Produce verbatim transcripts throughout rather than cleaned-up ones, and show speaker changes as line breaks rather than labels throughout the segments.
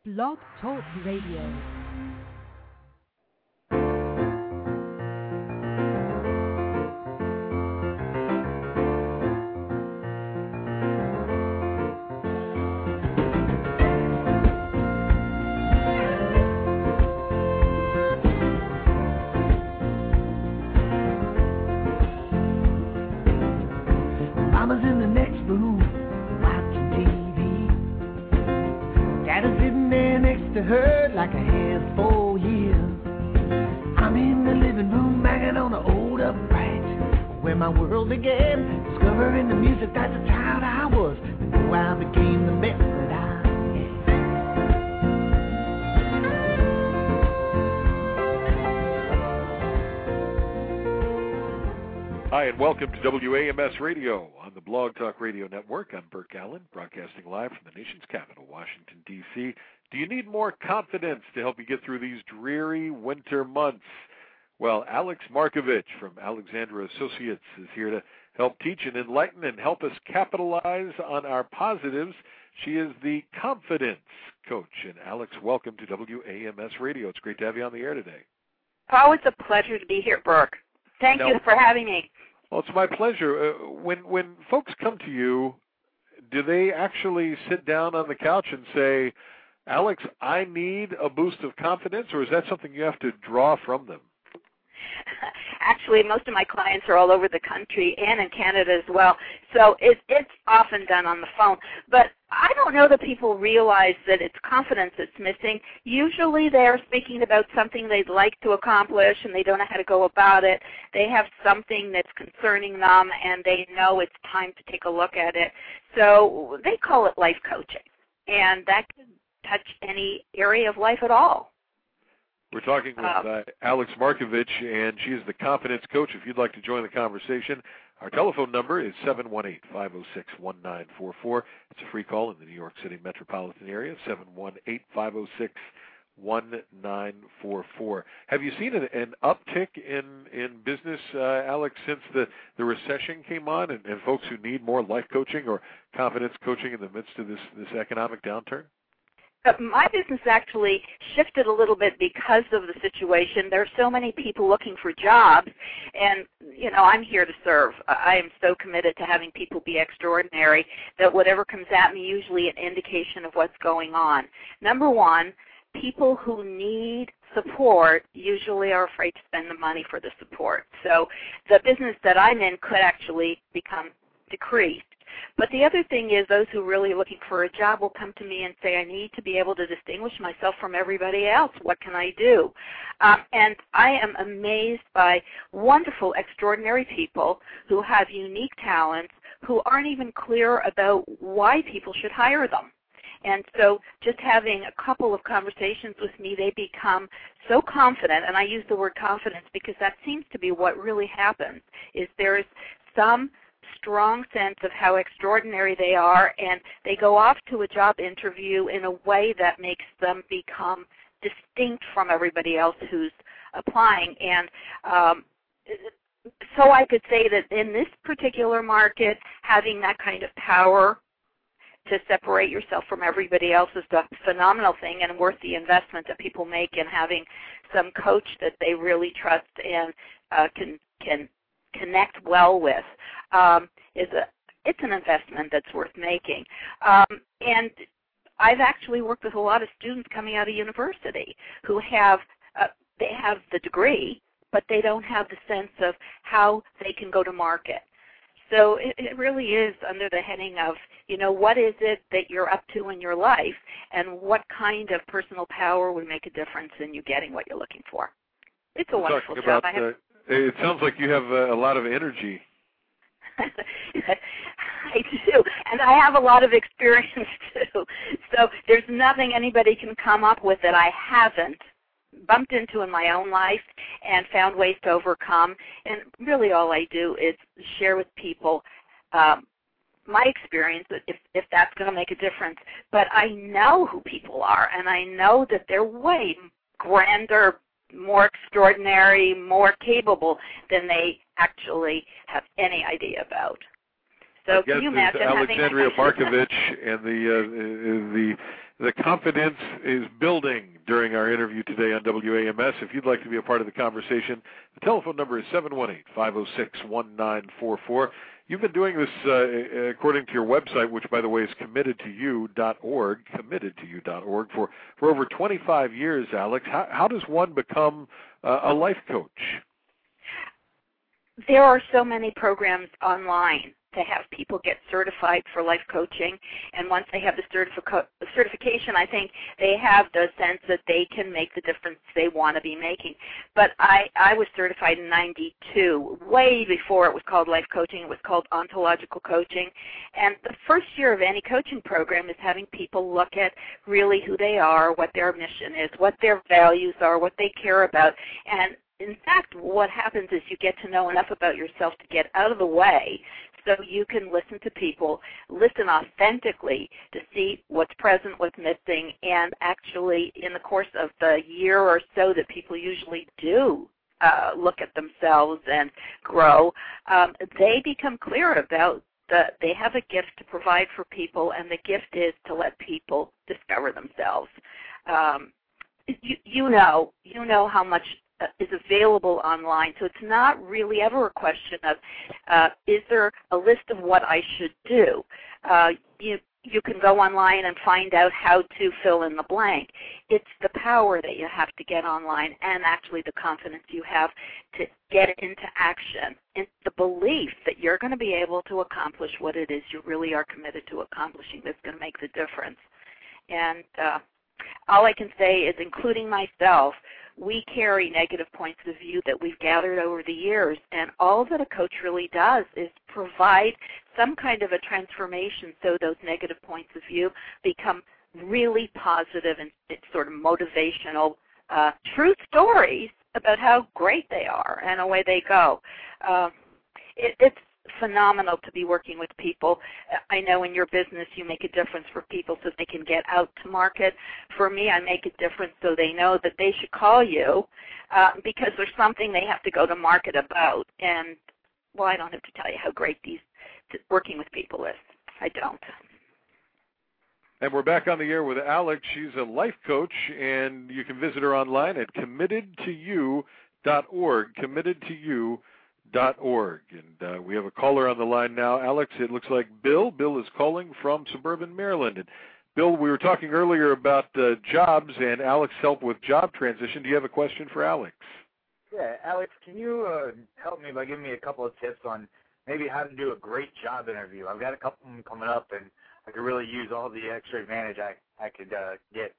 Blog Talk Radio.
Mama's in the next room watching T V. Daddy's sitting there next to her like a has for years. I'm in the living room banging on the old upright where my world began, discovering the music that's the child I was before I became the mess that I
Hi, and welcome to W A M S Radio on the Blog Talk Radio Network. I'm Burke Allen, broadcasting live from the nation's capital, Washington, D C Do you need more confidence to help you get through these dreary winter months? Well, Alex Markovich from Alexandra Associates is here to help teach and enlighten and help us capitalize on our positives. She is the confidence coach. And Alex, welcome to W A M S Radio. It's great to have you on the air today.
Oh, it's a pleasure to be here, Burke. Thank
Now,
you for having me.
Well, it's my pleasure. Uh, when when folks come to you, do they actually sit down on the couch and say, Alex, I need a boost of confidence, or is that something you have to draw from them?
Actually, most of my clients are all over the country and in Canada as well, so it, it's often done on the phone. But I don't know that people realize that it's confidence that's missing. Usually they're speaking about something they'd like to accomplish and they don't know how to go about it. They have something that's concerning them and they know it's time to take a look at it. So they call it life coaching, and that can touch any area of life at all.
We're talking with uh, Alex Markovich, and she is the confidence coach. If you'd like to join the conversation, our telephone number is seven one eight, five oh six, one nine four four. It's a free call in the New York City metropolitan area, seven one eight, five oh six, one nine four four. Have you seen an, an uptick in, in business, uh, Alex, since the, the recession came on, and, and folks who need more life coaching or confidence coaching in the midst of this, this economic downturn?
My business actually shifted a little bit because of the situation. There are so many people looking for jobs, and, you know, I'm here to serve. I am so committed to having people be extraordinary that whatever comes at me, usually an indication of what's going on. Number one, people who need support usually are afraid to spend the money for the support. So the business that I'm in could actually become decreased. But the other thing is those who are really looking for a job will come to me and say, I need to be able to distinguish myself from everybody else. What can I do? Um, and I am amazed by wonderful, extraordinary people who have unique talents who aren't even clear about why people should hire them. And so just having a couple of conversations with me, they become so confident, and I use the word confidence because that seems to be what really happens, is there is some strong sense of how extraordinary they are, and they go off to a job interview in a way that makes them become distinct from everybody else who's applying. And um, so I could say that in this particular market, having that kind of power to separate yourself from everybody else is a phenomenal thing and worth the investment that people make in having some coach that they really trust and uh, can can connect well with. Um, is a it's an investment that's worth making. Um, and I've actually worked with a lot of students coming out of university who have uh, they have the degree, but they don't have the sense of how they can go to market. So it, it really is under the heading of, you know, what is it that you're up to in your life, and what kind of personal power would make a difference in you getting what you're looking for. It's a wonderful job.
About,
I have.
Uh, it sounds like you have uh, a lot of energy.
I do, and I have a lot of experience too. So there's nothing anybody can come up with that I haven't bumped into in my own life and found ways to overcome. And really all I do is share with people um, my experience, if, if that's going to make a difference. But I know who people are, and I know that they're way grander, more extraordinary, more capable than they actually have any idea about. So can you imagine having
Alexandria Markovich and the uh, the the confidence is building during our interview today on W A M S. If you'd like to be a part of the conversation, the telephone number is seven one eight, five oh six, one nine four four. You've been doing this uh, according to your website, which, by the way, is committed to you dot org, committed to you dot org, for, for over twenty-five years, Alex. How, how does one become uh, a life coach?
There are so many programs online to have people get certified for life coaching, and once they have the certific- certification, I think they have the sense that they can make the difference they want to be making. But I, I was certified in ninety-two, way before it was called life coaching. It was called ontological coaching, and the first year of any coaching program is having people look at really who they are, what their mission is, what their values are, what they care about, and in fact, what happens is you get to know enough about yourself to get out of the way so you can listen to people, listen authentically to see what's present, what's missing, and actually in the course of the year or so that people usually do uh, look at themselves and grow, um, they become clear about that they have a gift to provide for people, and the gift is to let people discover themselves. Um, you, you know, you know how much is available online, so it's not really ever a question of uh, is there a list of what I should do. Uh, you, you can go online and find out how to fill in the blank. It's the power that you have to get online and actually the confidence you have to get into action. It's the belief that you're going to be able to accomplish what it is you really are committed to accomplishing that's going to make the difference. And uh, all I can say is, including myself, we carry negative points of view that we've gathered over the years, and all that a coach really does is provide some kind of a transformation so those negative points of view become really positive and sort of motivational, uh, true stories about how great they are, and away they go. Uh, it, it's phenomenal to be working with people. I know in your business you make a difference for people so they can get out to market. For me, I make a difference so they know that they should call you uh, because there's something they have to go to market about. And, well, I don't have to tell you how great these working with people is. I don't.
And we're back on the air with Alex. She's a life coach, and you can visit her online at committed to you dot org, committed to you dot org. And uh, we have a caller on the line now. Alex, it looks like Bill. Bill is calling from suburban Maryland. And Bill, we were talking earlier about uh, jobs and Alex help with job transition. Do you have a question for Alex?
Yeah, Alex, can you uh, help me by giving me a couple of tips on maybe how to do a great job interview? I've got a couple of them coming up, and I could really use all the extra advantage I, I could uh, get.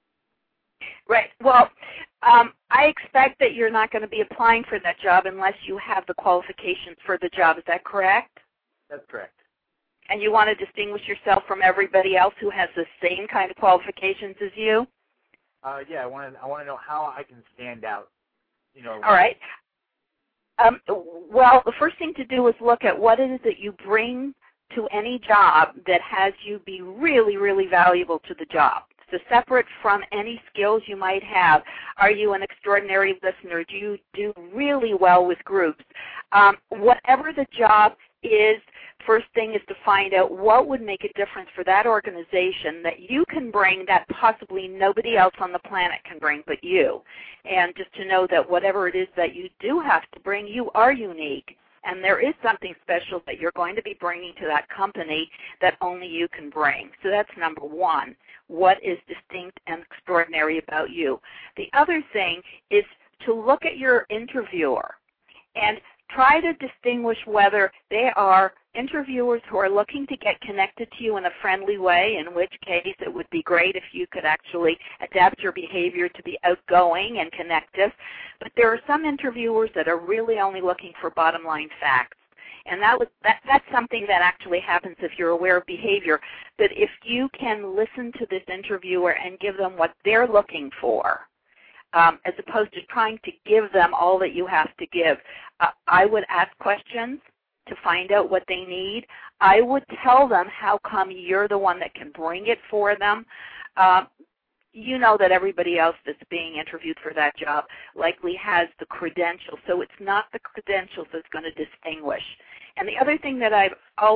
Right. Well, um, I expect that you're not going to be applying for that job unless you have the qualifications for the job. Is that correct?
That's correct.
And you want to distinguish yourself from everybody else who has the same kind of qualifications as you?
Uh, yeah, I want to. I want to know how I can stand out. You know.
All right. Um, well, the first thing to do is look at what it is that you bring to any job that has you be really, really valuable to the job. So separate from any skills you might have, are you an extraordinary listener? Do you do really well with groups? Um, whatever the job is, first thing is to find out what would make a difference for that organization that you can bring that possibly nobody else on the planet can bring but you. And just to know that whatever it is that you do have to bring, you are unique. And there is something special that you're going to be bringing to that company that only you can bring. So that's number one. What is distinct and extraordinary about you? The other thing is to look at your interviewer and try to distinguish whether they are interviewers who are looking to get connected to you in a friendly way, in which case it would be great if you could actually adapt your behavior to be outgoing and connective. But there are some interviewers that are really only looking for bottom line facts. And that, was, that that's something that actually happens if you're aware of behavior. But if you can listen to this interviewer and give them what they're looking for, um, as opposed to trying to give them all that you have to give, uh, I would ask questions to find out what they need. I would tell them how come you're the one that can bring it for them. Um, you know that everybody else that's being interviewed for that job likely has the credentials, so it's not the credentials that's going to distinguish. And the other thing that I've always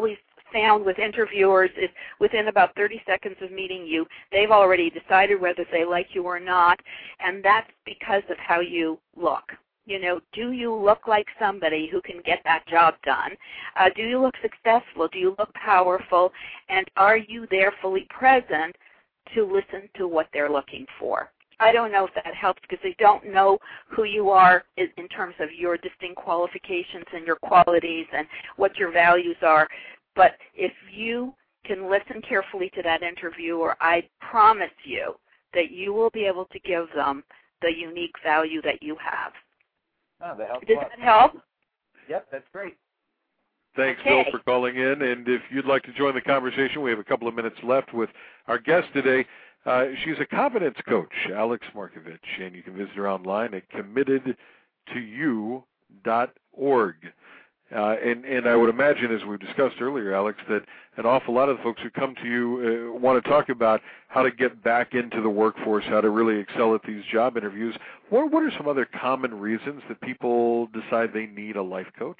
found with interviewers is within about thirty seconds of meeting you, they've already decided whether they like you or not, and that's because of how you look. You know, do you look like somebody who can get that job done? Uh, do you look successful? Do you look powerful? And are you there fully present to listen to what they're looking for? I don't know if that helps because they don't know who you are in terms of your distinct qualifications and your qualities and what your values are. But if you can listen carefully to that interviewer, I promise you that you will be able to give them the unique value that you have.
Oh, that helps.
Does that help?
Yep, that's great.
Thanks,
Okay.
Bill, for calling in. And if you'd like to join the conversation, we have a couple of minutes left with our guest today. Uh, she's a confidence coach, Alex Markovich, and you can visit her online at committed to you dot org. Uh, and, and I would imagine, as we've discussed earlier, Alex, that an awful lot of the folks who come to you uh, want to talk about how to get back into the workforce, how to really excel at these job interviews. What, what are some other common reasons that people decide they need a life coach?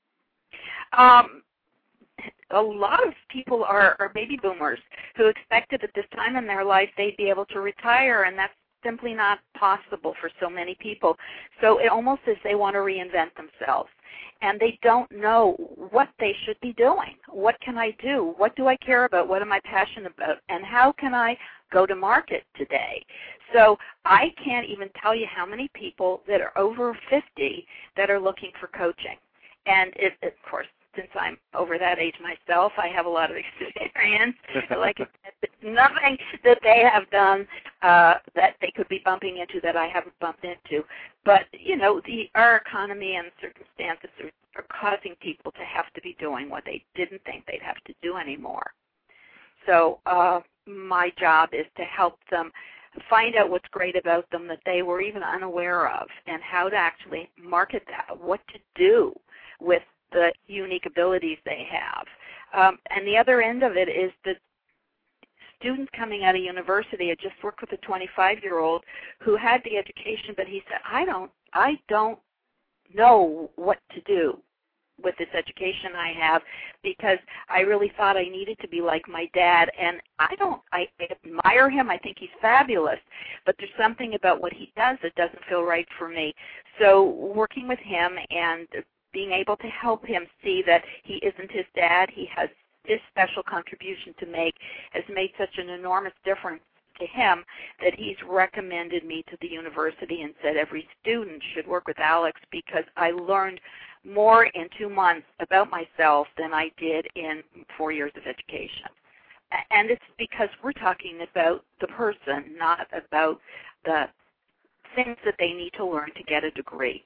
Um, a lot of people are, are baby boomers who expected at this time in their life they'd be able to retire, and that's simply not possible for so many people. So it almost is they want to reinvent themselves. And they don't know what they should be doing. What can I do? What do I care about? What am I passionate about? And how can I go to market today? So I can't even tell you how many people that are over fifty that are looking for coaching. And it, of course, since I'm over that age myself, I have a lot of experience. Like I said, it's nothing that they have done uh, that they could be bumping into that I haven't bumped into. But, you know, the our economy and circumstances are, are causing people to have to be doing what they didn't think they'd have to do anymore. So uh, my job is to help them find out what's great about them that they were even unaware of and how to actually market that, what to do with the unique abilities they have. Um, and the other end of it is that students coming out of university, I just worked with a twenty-five-year-old who had the education, but he said, I don't, I don't know what to do with this education I have because I really thought I needed to be like my dad, and I don't, I admire him, I think he's fabulous, but there's something about what he does that doesn't feel right for me. So working with him and being able to help him see that he isn't his dad, he has his special contribution to make, has made such an enormous difference to him that he's recommended me to the university and said every student should work with Alex because I learned more in two months about myself than I did in four years of education. And it's because we're talking about the person, not about the things that they need to learn to get a degree.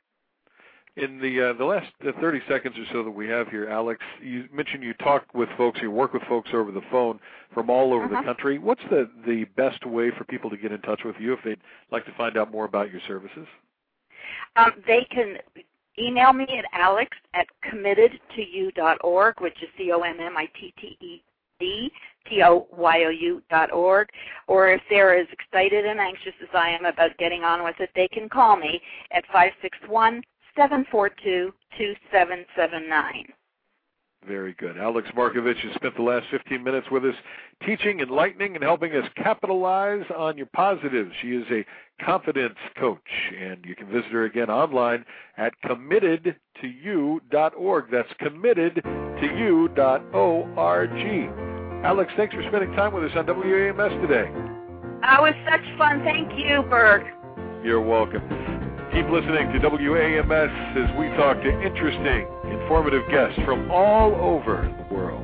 In the uh, the last thirty seconds or so that we have here, Alex, you mentioned you talk with folks, you work with folks over the phone from all over
uh-huh.
the country. What's the, the best way for people to get in touch with you if they'd like to find out more about your services?
Um, they can email me at alex at committed to you dot org, which is C O M M I T T E D T O Y O U dot org, or if they're as excited and anxious as I am about getting on with it, they can call me at five six one, seven four two, two seven seven nine.
Very good. Alex Markovich has spent the last fifteen minutes with us teaching, enlightening, and helping us capitalize on your positives. She is a confidence coach, and you can visit her again online at committed to you dot org. That's committed to you dot org. Alex, thanks for spending time with us on W A M S today.
Oh, it was such fun. Thank you, Berg.
You're welcome. Keep listening to W A M S as we talk to interesting, informative guests from all over the world.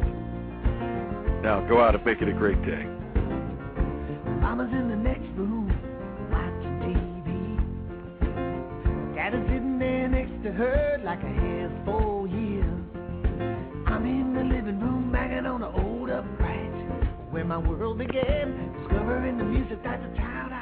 Now go out and make it a great day.
Mama's in the next room watching T V. Dad is sitting there next to her like a has four years. I'm in the living room banging on an old upright where my world began, discovering the music that's a child